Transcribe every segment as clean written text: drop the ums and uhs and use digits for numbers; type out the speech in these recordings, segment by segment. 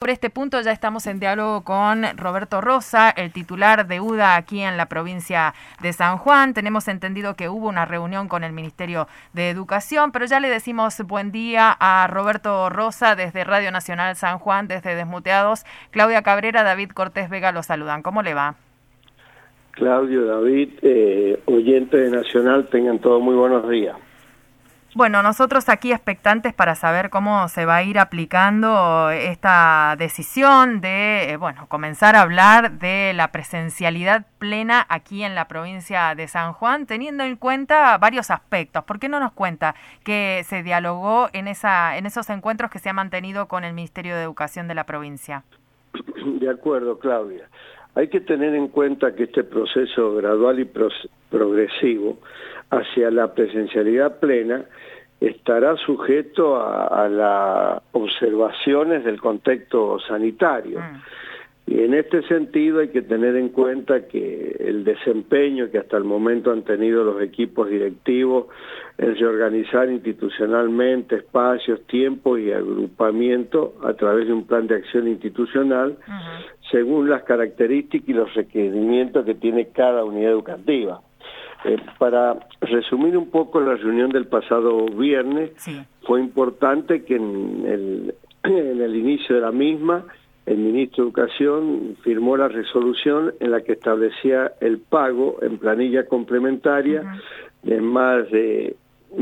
sobre este punto ya estamos en diálogo con Roberto Rosa, el titular de UDA aquí en la provincia de San Juan. Tenemos entendido que hubo una reunión con el Ministerio de Educación, pero ya le decimos buen día a Roberto Rosa desde Radio Nacional San Juan, desde Desmuteados. Claudia Cabrera, David Cortés Vega los saludan. ¿Cómo le va? Claudio, David, oyente de Nacional, tengan todos muy buenos días. Bueno, nosotros aquí expectantes para saber cómo se va a ir aplicando esta decisión de, comenzar a hablar de la presencialidad plena aquí en la provincia de San Juan, teniendo en cuenta varios aspectos. ¿Por qué no nos cuenta que se dialogó en esos encuentros que se han mantenido con el Ministerio de Educación de la provincia? De acuerdo, Claudia. Hay que tener en cuenta que este proceso gradual y progresivo hacia la presencialidad plena estará sujeto a las observaciones del contexto sanitario. Y en este sentido hay que tener en cuenta que el desempeño que hasta el momento han tenido los equipos directivos en reorganizar institucionalmente espacios, tiempos y agrupamiento a través de un plan de acción institucional según las características y los requerimientos que tiene cada unidad educativa. Para resumir un poco la reunión del pasado viernes, fue importante que en el inicio de la misma, el ministro de Educación firmó la resolución en la que establecía el pago en planilla complementaria de más de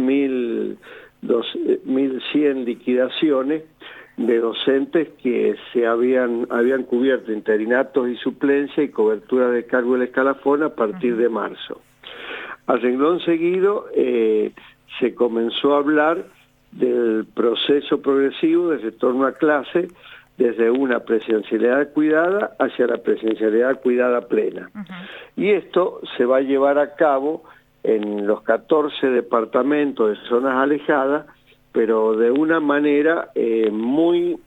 1.100 liquidaciones de docentes que se habían cubierto interinatos y suplencia y cobertura de cargo del escalafón a partir de marzo. A renglón seguido se comenzó a hablar del proceso progresivo de retorno a clase desde una presencialidad cuidada hacia la presencialidad cuidada plena. Y esto se va a llevar a cabo en los 14 departamentos de zonas alejadas, pero de una manera muy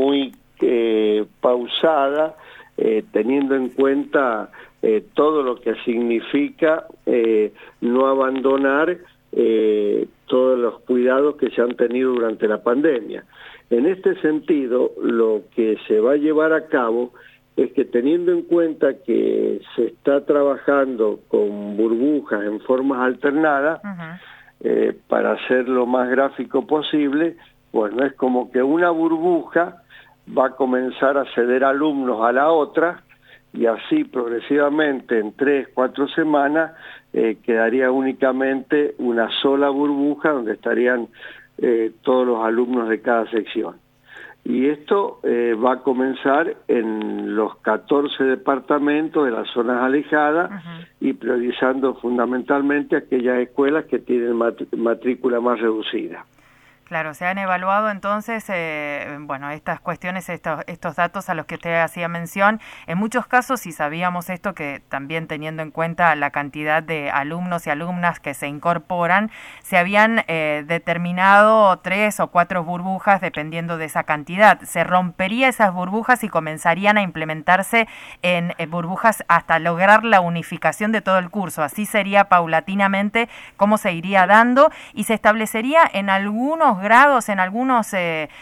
pausada, teniendo en cuenta todo lo que significa no abandonar todos los cuidados que se han tenido durante la pandemia. En este sentido, lo que se va a llevar a cabo es que, teniendo en cuenta que se está trabajando con burbujas en formas alternadas, para hacer lo más gráfico posible, bueno, es como que una burbuja va a comenzar a ceder alumnos a la otra, y así progresivamente en 3-4 semanas quedaría únicamente una sola burbuja donde estarían todos los alumnos de cada sección. Y esto va a comenzar en los 14 departamentos de las zonas alejadas y priorizando fundamentalmente aquellas escuelas que tienen matrícula más reducida. Claro, se han evaluado entonces, estas cuestiones, estos datos a los que usted hacía mención. En muchos casos, y sabíamos esto, que también teniendo en cuenta la cantidad de alumnos y alumnas que se incorporan, se habían determinado 3 o 4 burbujas dependiendo de esa cantidad. Se rompería esas burbujas y comenzarían a implementarse en burbujas hasta lograr la unificación de todo el curso. Así sería paulatinamente cómo se iría dando, y se establecería en algunos grados, en algunos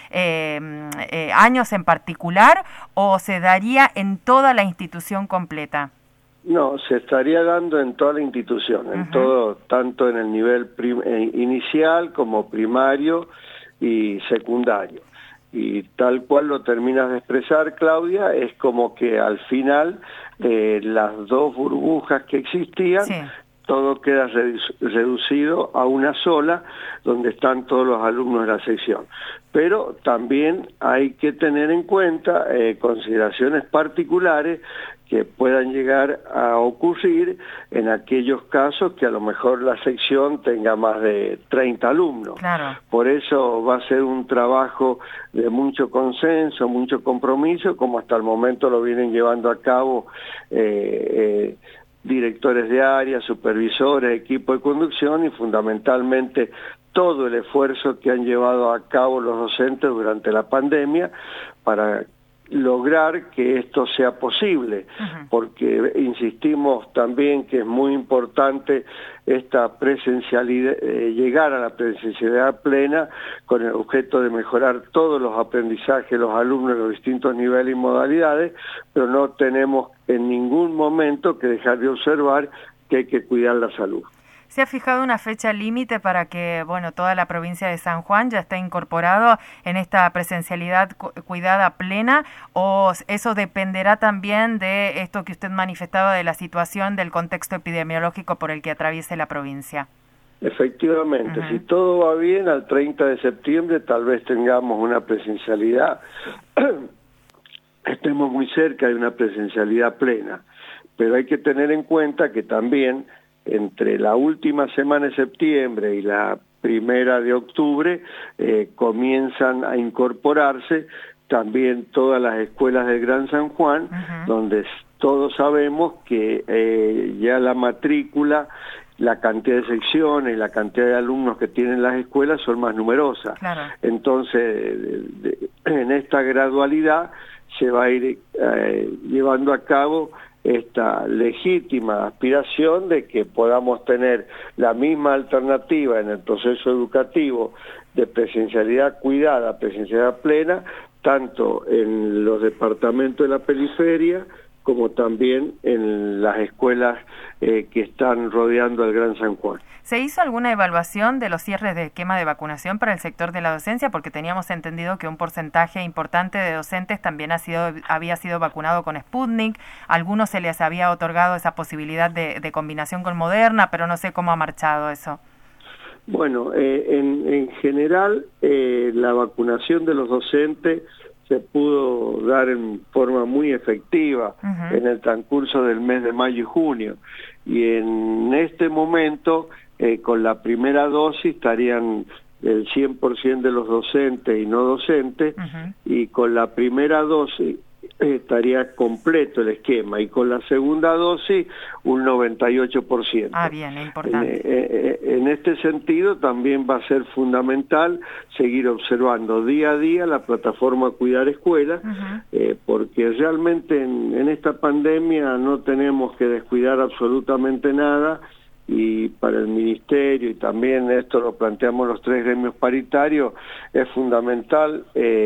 años en particular, o se daría en toda la institución completa? No, se estaría dando en toda la institución, en todo, tanto en el nivel inicial como primario y secundario. Y tal cual lo terminas de expresar, Claudia, es como que al final las 2 burbujas que existían, todo queda reducido a una sola, donde están todos los alumnos de la sección. Pero también hay que tener en cuenta consideraciones particulares que puedan llegar a ocurrir en aquellos casos que a lo mejor la sección tenga más de 30 alumnos. Claro. Por eso va a ser un trabajo de mucho consenso, mucho compromiso, como hasta el momento lo vienen llevando a cabo directores de área, supervisores, equipo de conducción y fundamentalmente todo el esfuerzo que han llevado a cabo los docentes durante la pandemia para lograr que esto sea posible, porque insistimos también que es muy importante esta presencialidad, llegar a la presencialidad plena con el objeto de mejorar todos los aprendizajes de los alumnos en los distintos niveles y modalidades, pero no tenemos en ningún momento que dejar de observar que hay que cuidar la salud. ¿Se ha fijado una fecha límite para que, bueno, toda la provincia de San Juan ya esté incorporado en esta presencialidad cuidada plena, o eso dependerá también de esto que usted manifestaba de la situación del contexto epidemiológico por el que atraviese la provincia? Efectivamente, si todo va bien, al 30 de septiembre tal vez tengamos una presencialidad, estemos muy cerca de una presencialidad plena, pero hay que tener en cuenta que también entre la última semana de septiembre y la primera de octubre comienzan a incorporarse también todas las escuelas del Gran San Juan, donde todos sabemos que ya la matrícula, la cantidad de secciones, la cantidad de alumnos que tienen las escuelas son más numerosas. Claro. Entonces, en esta gradualidad se va a ir llevando a cabo esta legítima aspiración de que podamos tener la misma alternativa en el proceso educativo de presencialidad cuidada, presencialidad plena, tanto en los departamentos de la periferia como también en las escuelas que están rodeando al Gran San Juan. ¿Se hizo alguna evaluación de los cierres de esquema de vacunación para el sector de la docencia? Porque teníamos entendido que un porcentaje importante de docentes también había sido vacunado con Sputnik, a algunos se les había otorgado esa posibilidad de combinación con Moderna, pero no sé cómo ha marchado eso. Bueno, en general la vacunación de los docentes se pudo dar en forma muy efectiva en el transcurso del mes de mayo y junio, y en este momento con la primera dosis estarían el 100% de los docentes y no docentes, y con la primera dosis estaría completo el esquema, y con la segunda dosis un 98%. Ah, bien, es importante. En este sentido también va a ser fundamental seguir observando día a día la plataforma Cuidar Escuela, porque realmente en esta pandemia no tenemos que descuidar absolutamente nada, y para el Ministerio, y también esto lo planteamos los 3 gremios paritarios, es fundamental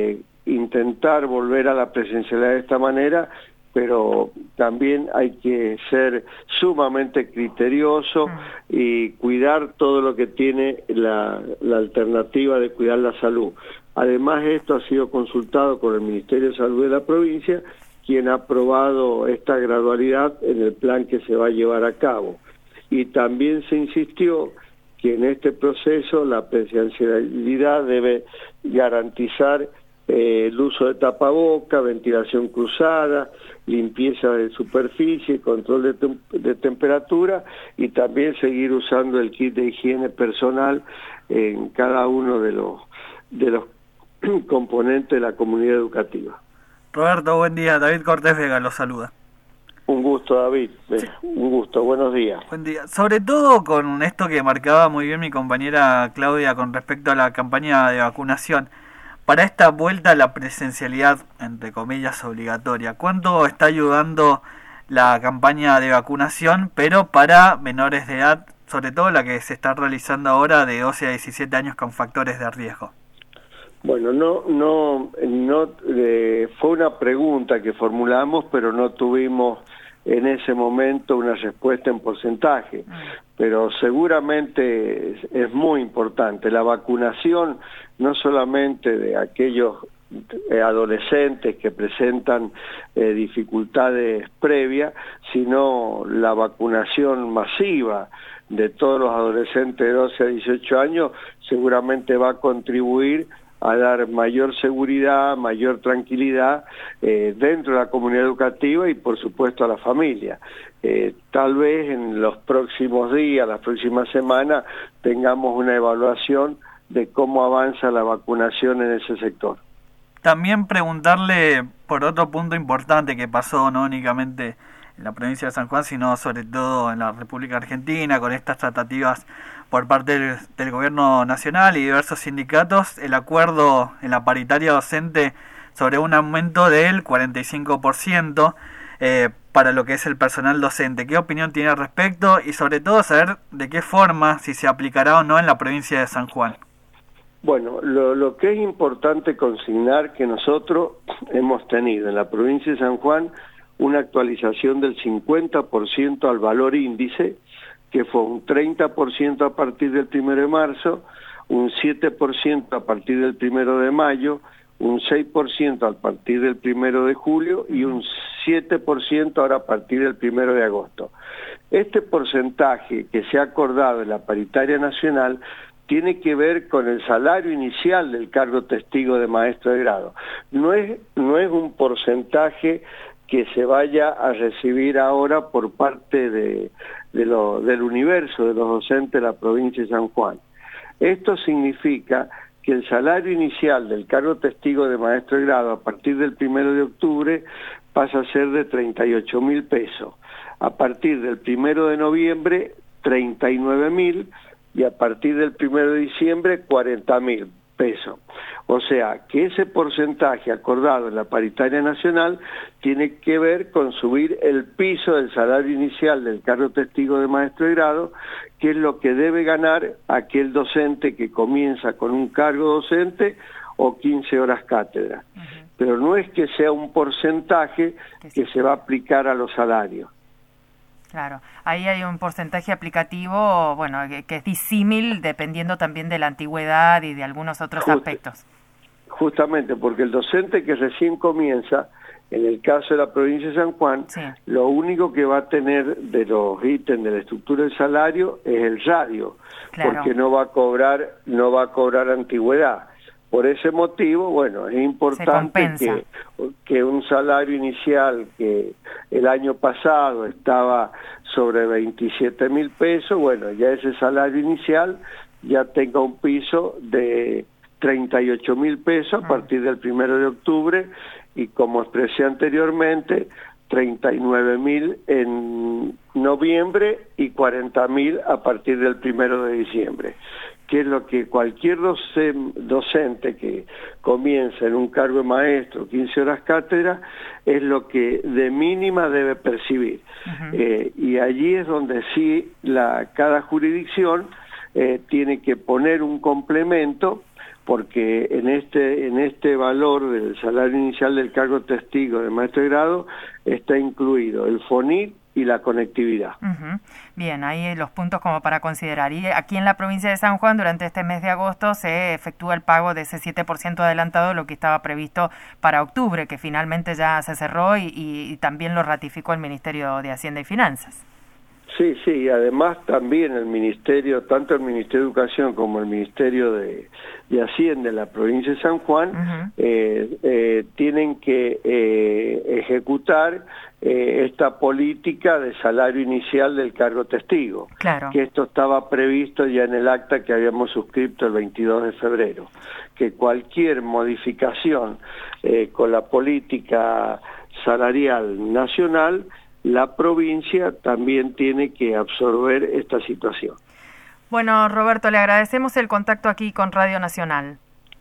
intentar volver a la presencialidad de esta manera, pero también hay que ser sumamente criterioso y cuidar todo lo que tiene la alternativa de cuidar la salud. Además, esto ha sido consultado con el Ministerio de Salud de la provincia, quien ha aprobado esta gradualidad en el plan que se va a llevar a cabo. Y también se insistió que en este proceso la presencialidad debe garantizar el uso de tapaboca, ventilación cruzada, limpieza de superficie, control de temperatura, y también seguir usando el kit de higiene personal en cada uno de los componentes de la comunidad educativa. Roberto, buen día. David Cortés Vega los saluda. Un gusto, David. Sí. Un gusto. Buenos días. Buen día. Sobre todo con esto que marcaba muy bien mi compañera Claudia con respecto a la campaña de vacunación. Para esta vuelta a la presencialidad, entre comillas, obligatoria, ¿cuánto está ayudando la campaña de vacunación, pero para menores de edad, sobre todo la que se está realizando ahora de 12 a 17 años con factores de riesgo? Bueno, no fue una pregunta que formulamos, pero no tuvimos en ese momento una respuesta en porcentaje, pero seguramente es muy importante la vacunación, no solamente de aquellos adolescentes que presentan dificultades previas, sino la vacunación masiva de todos los adolescentes de 12 a 18 años seguramente va a contribuir a dar mayor seguridad, mayor tranquilidad dentro de la comunidad educativa y por supuesto a la familia. Tal vez en los próximos días, las próximas semanas, tengamos una evaluación de cómo avanza la vacunación en ese sector. También preguntarle por otro punto importante que pasó no únicamente en la provincia de San Juan, sino sobre todo en la República Argentina, con estas tratativas por parte del gobierno nacional y diversos sindicatos, el acuerdo en la paritaria docente sobre un aumento del 45% para lo que es el personal docente. ¿Qué opinión tiene al respecto? Y sobre todo saber de qué forma, si se aplicará o no en la provincia de San Juan. Bueno, lo que es importante consignar que nosotros hemos tenido en la provincia de San Juan una actualización del 50% al valor índice, que fue un 30% a partir del 1 de marzo, un 7% a partir del 1 de mayo, un 6% a partir del 1 de julio y un 7% ahora a partir del 1 de agosto. Este porcentaje que se ha acordado en la paritaria nacional tiene que ver con el salario inicial del cargo testigo de maestro de grado. No es un porcentaje que se vaya a recibir ahora por parte del universo de los docentes de la provincia de San Juan. Esto significa que el salario inicial del cargo testigo de maestro de grado a partir del 1 de octubre pasa a ser de 38.000 pesos. A partir del 1 de noviembre, 39.000 y a partir del 1 de diciembre, 40.000 pesos. O sea, que ese porcentaje acordado en la paritaria nacional tiene que ver con subir el piso del salario inicial del cargo testigo de maestro de grado, que es lo que debe ganar aquel docente que comienza con un cargo docente o 15 horas cátedra. Pero no es que sea un porcentaje que se va a aplicar a los salarios. Claro, ahí hay un porcentaje aplicativo, bueno, que es disímil dependiendo también de la antigüedad y de algunos otros aspectos. Justamente, porque el docente que recién comienza, en el caso de la provincia de San Juan, sí, lo único que va a tener de los ítems de la estructura del salario es el radio, claro, porque no va a cobrar antigüedad. Por ese motivo, bueno, es importante que un salario inicial que el año pasado estaba sobre 27.000 pesos, bueno, ya ese salario inicial ya tenga un piso de 38.000 pesos a partir del 1 de octubre y, como expresé anteriormente, 39.000 en noviembre y 40.000 a partir del 1 de diciembre, que es lo que cualquier docente que comienza en un cargo de maestro, 15 horas cátedra, es lo que de mínima debe percibir. Y allí es donde sí cada jurisdicción tiene que poner un complemento, porque en este valor del salario inicial del cargo testigo de maestro de grado está incluido el FONIT y la conectividad. Bien, ahí los puntos como para considerar. Y aquí en la provincia de San Juan, durante este mes de agosto, se efectúa el pago de ese 7% adelantado, lo que estaba previsto para octubre, que finalmente ya se cerró y también lo ratificó el Ministerio de Hacienda y Finanzas. Sí, y además también el Ministerio, tanto el Ministerio de Educación como el Ministerio de Hacienda en la provincia de San Juan, tienen que ejecutar esta política de salario inicial del cargo testigo, claro, que esto estaba previsto ya en el acta que habíamos suscrito el 22 de febrero, que cualquier modificación con la política salarial nacional, la provincia también tiene que absorber esta situación. Bueno, Roberto, le agradecemos el contacto aquí con Radio Nacional.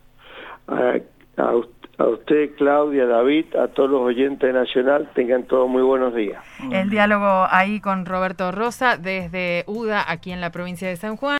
A usted, Claudia, David, a todos los oyentes de Nacional, tengan todos muy buenos días. El diálogo ahí con Roberto Rosa desde UDA, aquí en la provincia de San Juan.